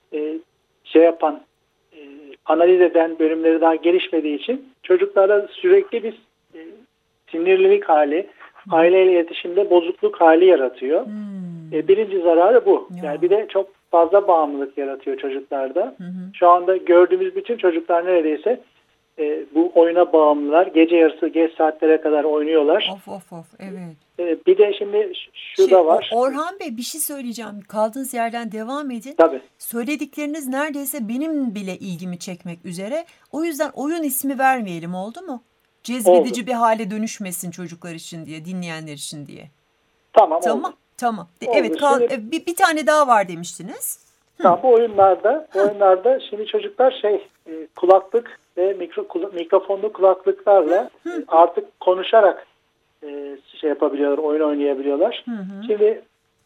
analiz eden bölümleri daha gelişmediği için çocuklarda sürekli bir sinirlilik hali, aileyle iletişimde bozukluk hali yaratıyor. Birinci zararı bu. Yani bir de çok fazla bağımlılık yaratıyor çocuklarda. Şu anda gördüğümüz bütün çocuklar neredeyse bu oyuna bağımlılar. Gece yarısı geç saatlere kadar oynuyorlar. Of evet. Bir de şimdi şu da var. Orhan Bey, bir şey söyleyeceğim. Kaldığınız yerden devam edin. Tabii. Söyledikleriniz neredeyse benim bile ilgimi çekmek üzere. O yüzden oyun ismi vermeyelim, oldu mu? Cezbedici bir hale dönüşmesin çocuklar için diye, dinleyenler için diye. Tamam. Tamam. Oldu. Evet, bir tane daha var demiştiniz. Tamam, bu oyunlarda şimdi çocuklar kulaklık ve mikrofonlu kulaklıklarla artık konuşarak yapabiliyorlar, oyun oynayabiliyorlar. Şimdi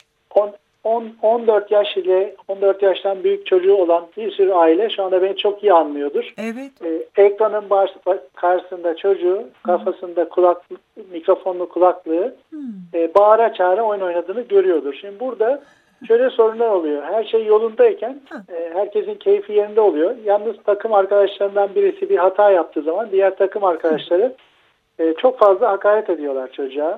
14 yaş ile 14 yaştan büyük çocuğu olan bir sürü aile şu anda beni çok iyi anlıyordur. Evet. Ekranın karşısında çocuğu, kafasında mikrofonlu kulaklığı bağıra çağıra oyun oynadığını görüyordur. Şimdi burada şöyle sorunlar oluyor. Her şey yolundayken herkesin keyfi yerinde oluyor. Yalnız takım arkadaşlarından birisi bir hata yaptığı zaman diğer takım arkadaşları çok fazla hakaret ediyorlar çocuğa.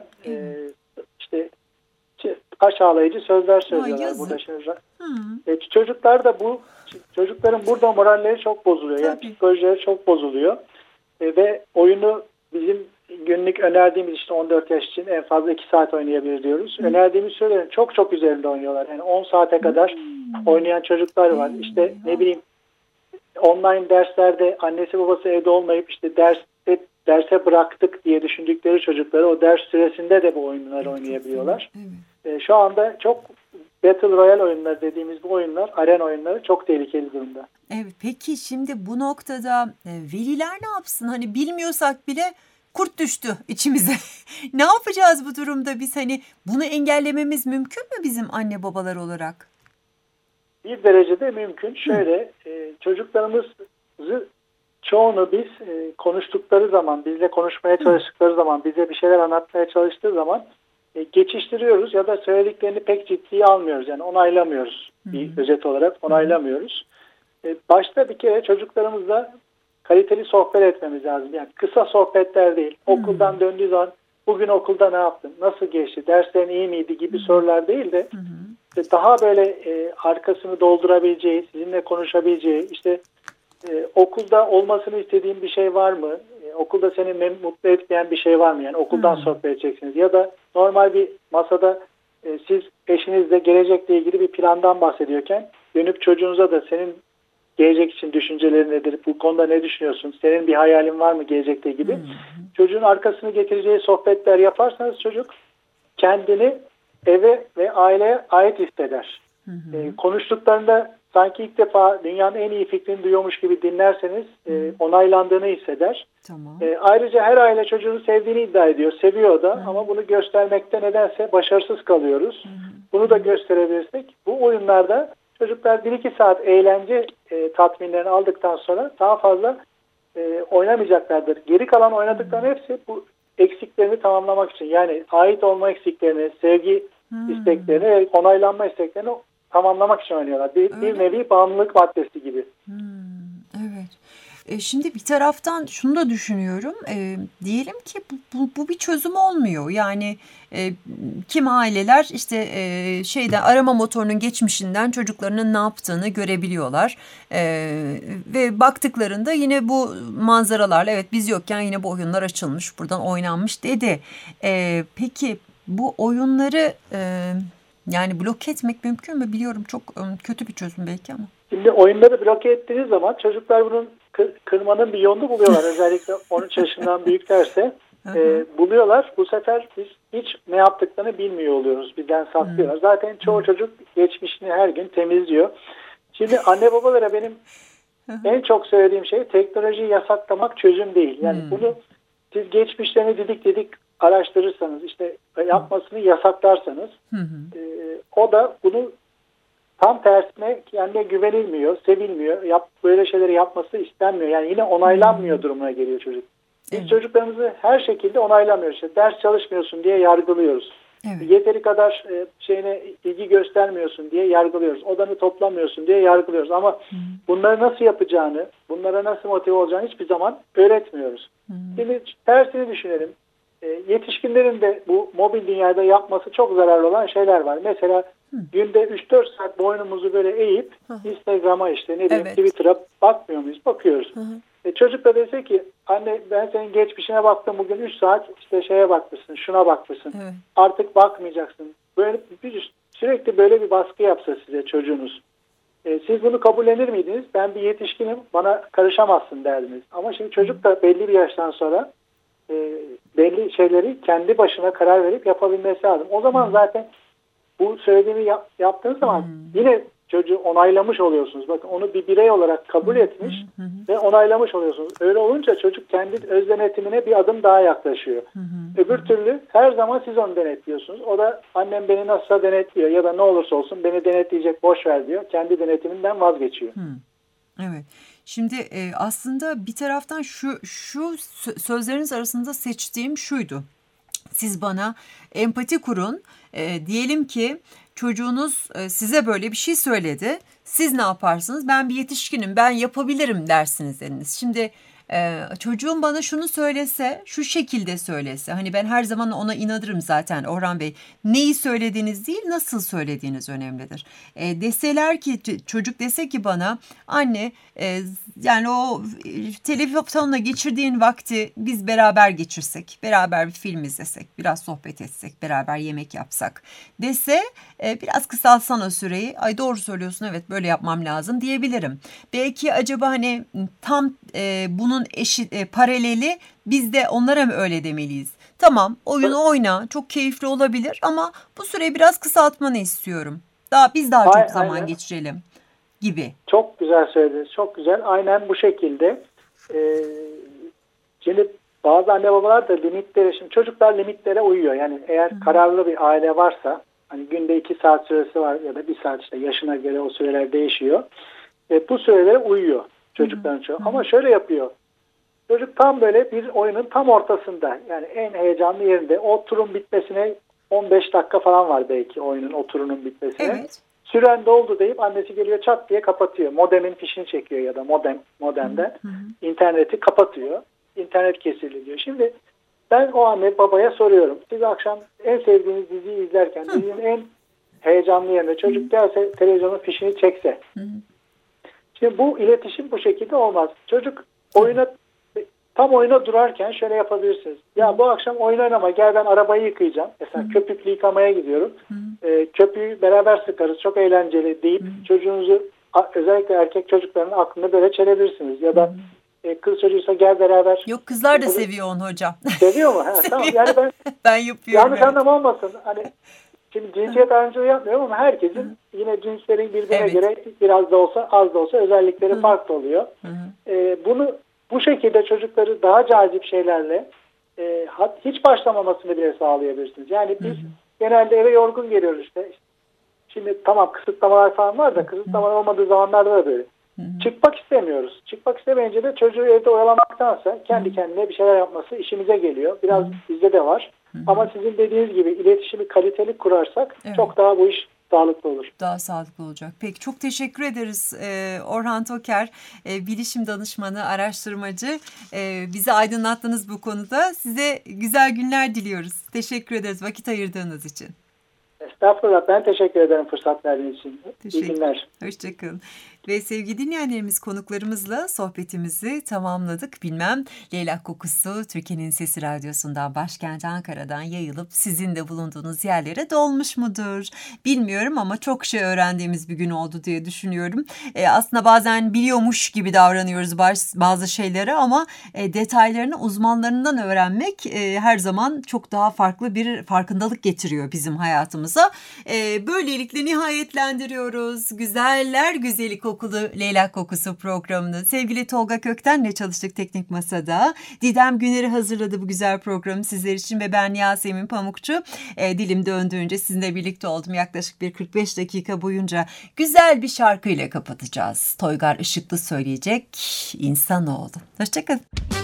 Aşağılayıcı sözler söylüyorlar burada çocuklar. Çocuklar da çocukların burada moralleri çok bozuluyor. Yani psikolojileri çok bozuluyor. Ve oyunu bizim günlük önerdiğimiz 14 yaş için en fazla 2 saat oynayabilir diyoruz. Önerdiğimiz sürelerin çok çok üzerinde oynuyorlar. Yani 10 saate kadar oynayan çocuklar var. Online derslerde annesi babası evde olmayıp derse bıraktık diye düşündükleri çocukları o ders süresinde de bu oyunları oynayabiliyorlar. Şu anda çok Battle Royale oyunları dediğimiz bu oyunlar, arena oyunları çok tehlikeli durumda. Evet, peki şimdi bu noktada veliler ne yapsın? Hani bilmiyorsak bile kurt düştü içimize. Ne yapacağız bu durumda biz? Hani bunu engellememiz mümkün mü bizim anne babalar olarak? Bir derecede mümkün. Şöyle çocuklarımızı çoğunu biz konuştukları zaman, bizle konuşmaya çalıştıkları zaman, bize bir şeyler anlatmaya çalıştığı zaman geçiştiriyoruz ya da söylediklerini pek ciddiye almıyoruz. Yani onaylamıyoruz. Bir özet olarak onaylamıyoruz. Başta bir kere çocuklarımızla kaliteli sohbet etmemiz lazım. Yani kısa sohbetler değil. Okuldan döndüğü zaman bugün okulda ne yaptın? Nasıl geçti? Derslerin iyi miydi? Gibi sorular değil de daha böyle arkasını doldurabileceği, sizinle konuşabileceği, okulda olmasını istediğin bir şey var mı? Okulda seni mutlu etmeyen bir şey var mı? Yani okuldan sohbet edeceksiniz. Ya da normal bir masada siz eşinizle gelecekle ilgili bir plandan bahsediyorken dönüp çocuğunuza da senin gelecek için düşüncelerin nedir? Bu konuda ne düşünüyorsun? Senin bir hayalin var mı gelecekle ilgili? Çocuğun arkasını getireceği sohbetler yaparsanız çocuk kendini eve ve aileye ait hisseder. Konuştuklarında sanki ilk defa dünyanın en iyi fikrini duyuyormuş gibi dinlerseniz onaylandığını hisseder. Tamam. Ayrıca her aile çocuğunu sevdiğini iddia ediyor. Seviyor da ama bunu göstermekte nedense başarısız kalıyoruz. Bunu da gösterebilirsek bu oyunlarda çocuklar 1-2 saat eğlence tatminlerini aldıktan sonra daha fazla oynamayacaklardır. Geri kalan oynadıkların hepsi bu eksiklerini tamamlamak için. Yani ait olma eksiklerini, sevgi isteklerini ve onaylanma isteklerini tamamlamak için oynuyorlar. Bir nevi bağımlılık maddesi gibi. Evet. Şimdi bir taraftan şunu da düşünüyorum. Diyelim ki bu bir çözüm olmuyor. Yani kim aileler arama motorunun geçmişinden çocuklarının ne yaptığını görebiliyorlar. Ve baktıklarında yine bu manzaralarla evet biz yokken yine bu oyunlar açılmış, buradan oynanmış dedi. Peki bu oyunları yani bloke etmek mümkün mü? Biliyorum çok kötü bir çözüm belki ama. Şimdi oyunları bloke ettiğiniz zaman çocuklar bunun kırmanın bir yolunu buluyorlar. Özellikle 13 yaşından büyüklerse buluyorlar. Bu sefer biz hiç ne yaptıklarını bilmiyor oluyoruz. Bizden saklıyorlar. Zaten çoğu çocuk geçmişini her gün temizliyor. Şimdi anne babalara benim en çok söylediğim şey teknolojiyi yasaklamak çözüm değil. Yani bunu siz geçmişlerini didik araştırırsanız, işte yapmasını yasaklarsanız o da bunu tam tersine kendine güvenilmiyor, sevilmiyor, böyle şeyleri yapması istenmiyor. Yani yine onaylanmıyor durumuna geliyor çocuk. Biz çocuklarımızı her şekilde onaylamıyoruz. İşte ders çalışmıyorsun diye yargılıyoruz. Evet. Yeteri kadar şeyine ilgi göstermiyorsun diye yargılıyoruz. Odanı toplamıyorsun diye yargılıyoruz. Ama bunları nasıl yapacağını, bunlara nasıl motive olacağını hiçbir zaman öğretmiyoruz. Şimdi tersini düşünelim. Yetişkinlerin de bu mobil dünyada yapması çok zararlı olan şeyler var. Mesela günde 3-4 saat boynumuzu böyle eğip Instagram'a işte ne diyeyim Twitter'a bakmıyor muyuz? Bakıyoruz. Çocuk da dese ki anne ben senin geçmişine baktım bugün 3 saat işte şeye bakmışsın, şuna bakmışsın. Artık bakmayacaksın. Böyle sürekli böyle bir baskı yapsa size çocuğunuz. Siz bunu kabullenir miydiniz? Ben bir yetişkinim, bana karışamazsın derdiniz. Ama şimdi çocuk da belli bir yaştan sonra belli şeyleri kendi başına karar verip yapabilmesi lazım. O zaman zaten bu söylediğimi yaptığınız zaman yine çocuğu onaylamış oluyorsunuz. Bakın onu bir birey olarak kabul etmiş ve onaylamış oluyorsunuz. Öyle olunca çocuk kendi öz denetimine bir adım daha yaklaşıyor. Öbür türlü her zaman siz onu denetliyorsunuz. O da annem beni nasılsa denetliyor ya da ne olursa olsun beni denetleyecek boş ver diyor. Kendi denetiminden vazgeçiyor. Evet. Şimdi aslında bir taraftan şu sözleriniz arasında seçtiğim şuydu. Siz bana empati kurun. Diyelim ki çocuğunuz size böyle bir şey söyledi. Siz ne yaparsınız? Ben bir yetişkinim, ben yapabilirim dersiniz dediniz. Şimdi çocuğum bana şunu söylese, şu şekilde söylese. Hani ben her zaman ona inanırım zaten Orhan Bey. Neyi söylediğiniz değil, nasıl söylediğiniz önemlidir. Deseler ki çocuk dese ki bana anne yani o telefonla geçirdiğin vakti biz beraber geçirsek, beraber bir film izlesek, biraz sohbet etsek, beraber yemek yapsak dese biraz kısaltsan o süreyi. Ay doğru söylüyorsun, evet böyle yapmam lazım diyebilirim. Belki acaba hani tam bunun paraleli biz de onlara mı öyle demeliyiz? Tamam oyunu oyna, çok keyifli olabilir ama bu süreyi biraz kısaltmanı istiyorum. Biz daha çok zaman geçirelim gibi. Çok güzel söylediniz, çok güzel. Aynen bu şekilde. Şimdi bazı anne babalar da limitlere, şimdi çocuklar limitlere uyuyor. Yani eğer kararlı bir aile varsa, hani günde 2 saat süresi var ya da 1 saat işte yaşına göre o süreler değişiyor. Bu sürelere uyuyor çocukların çoğu. Ama şöyle yapıyor. Çocuk tam böyle bir oyunun tam ortasında. Yani en heyecanlı yerinde. O turun bitmesine 15 dakika falan var belki oyunun, o turunun bitmesine. Evet. Süren doldu deyip annesi geliyor çat diye kapatıyor. Modemin fişini çekiyor ya da modemden. İnterneti kapatıyor. İnternet kesiliyor. Şimdi ben o anne babaya soruyorum. Siz akşam en sevdiğiniz diziyi izlerken dizinin en heyecanlı yerine çocuk gelse televizyonun fişini çekse. Şimdi bu iletişim bu şekilde olmaz. Çocuk tam oyuna durarken şöyle yapabilirsiniz. Ya bu akşam oyun oynama, gel ben arabayı yıkayacağım. Mesela köpüklü yıkamaya gidiyorum. Köpüğü beraber sıkarız, çok eğlenceli deyip çocuğunuzu, özellikle erkek çocukların aklını böyle çelebilirsiniz. Ya da kız çocuğuysa gel beraber. Yok, kızlar da seviyor onu hocam. Seviyor mu? Seviyor. Tamam. Yani ben yapıyorum. Yanlış anlam olmasın. Hani şimdi cinsiyet ayrımcılığı yapmıyorum ama herkesin yine cinslerin birbirine göre biraz da olsa az da olsa özellikleri farklı oluyor. Bunu bu şekilde çocukları daha cazip şeylerle hiç başlamamasını bile sağlayabilirsiniz. Yani biz genelde eve yorgun geliyoruz işte. Şimdi tamam kısıtlamalar falan var da kısıtlamalar olmadığı zamanlarda da böyle. Çıkmak istemiyoruz. Çıkmak istemeyince de çocuğu evde oyalamaktansa kendi kendine bir şeyler yapması işimize geliyor. Biraz bizde de var. Ama sizin dediğiniz gibi iletişimi kaliteli kurarsak çok daha bu iş sağlıklı olur. Daha sağlıklı olacak. Peki çok teşekkür ederiz Orhan Toker, bilişim danışmanı, araştırmacı. Bizi aydınlattınız bu konuda. Size güzel günler diliyoruz. Teşekkür ederiz vakit ayırdığınız için. Estağfurullah. Ben teşekkür ederim fırsat verdiğiniz için. İyi günler. Hoşçakalın. Ve sevgili dinleyenlerimiz, konuklarımızla sohbetimizi tamamladık. Bilmem Leylak Kokusu Türkiye'nin Sesi Radyosu'ndan, başkent Ankara'dan yayılıp sizin de bulunduğunuz yerlere dolmuş mudur? Bilmiyorum ama çok şey öğrendiğimiz bir gün oldu diye düşünüyorum. Aslında bazen biliyormuş gibi davranıyoruz bazı şeyleri ama detaylarını uzmanlarından öğrenmek her zaman çok daha farklı bir farkındalık getiriyor bizim hayatımıza. Böylelikle nihayetlendiriyoruz. Güzeller Güzeli Kokulu Leylak Kokusu programını. Sevgili Tolga Kökten'le çalıştık Teknik Masa'da. Didem Güner'i hazırladı bu güzel programı sizler için ve ben Yasemin Pamukçu. Dilim döndüğünce sizinle birlikte oldum. Yaklaşık bir 45 dakika boyunca güzel bir şarkıyla kapatacağız. Toygar Işıklı söyleyecek İnsanoğlu. Hoşçakalın.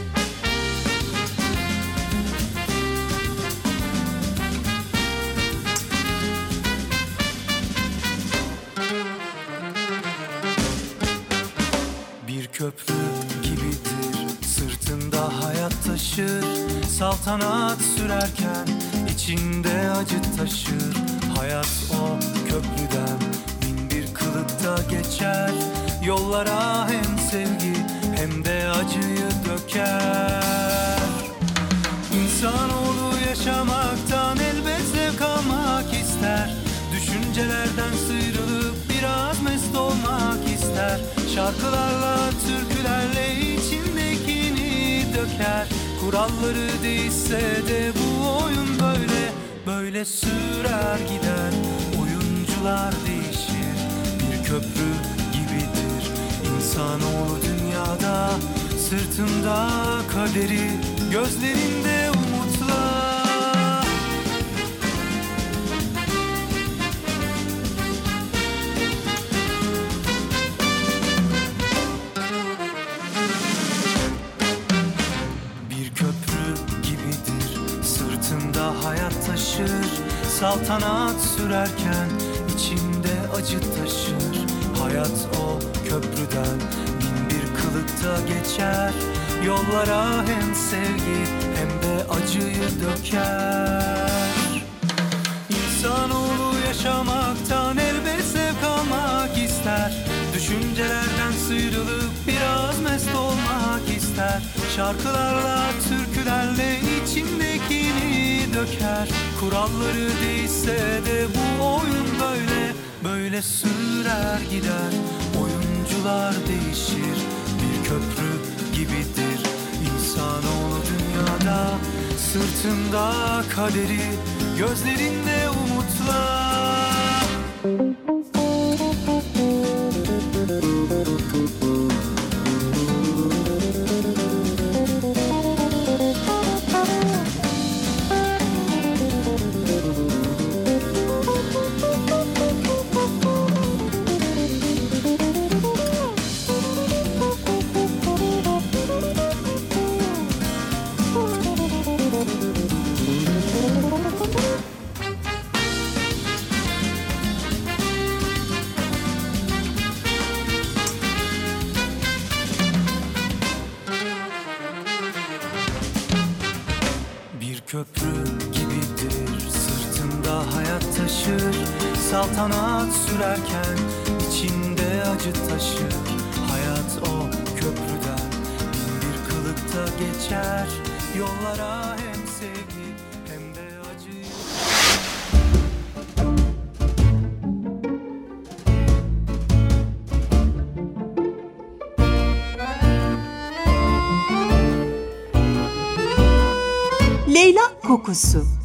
Köprü gibidir, sırtında hayat taşır. Saltanat sürerken içinde acı taşır. Hayat o köprüden bin bir kılıkta geçer. Yollara hem sevgi hem de acıyı döker. İnsanoğlu yaşamaktan elbet zevk almak ister. Düşüncelerden sıyrılıp biraz mest olmak ister. Şarkılarla, türkülerle içindekini döker. Kuralları değişse de bu oyun böyle sürer gider. Oyuncular değişir, bir köprü gibidir. İnsanoğlu dünyada, sırtında kaderi, gözlerinde umutlar. Hayat taşır, saltanat sürerken içinde acı taşır. Hayat o köprüden bin bir kılıkta geçer. Yollara hem sevgi hem de acıyı döker. İnsanoğlu yaşamaktan elbet zevk almak ister. Düşüncelerden sıyrılıp biraz mest olmak ister. Şarkılarla, türkülerle içindekini döker. Kuralları değişse de bu oyun böyle sürer gider. Oyuncular değişir, bir köprü gibidir. İnsanoğlu dünyada, sırtında kaderi, gözlerinde umutlar. Köprü gibidir, sırtında hayat taşır. Saltanat sürerken içinde acı taşır. Hayat o köprüden bin bir kılıkta geçer. Yollara hem sevgi hem de acı. Leylak Kokusu.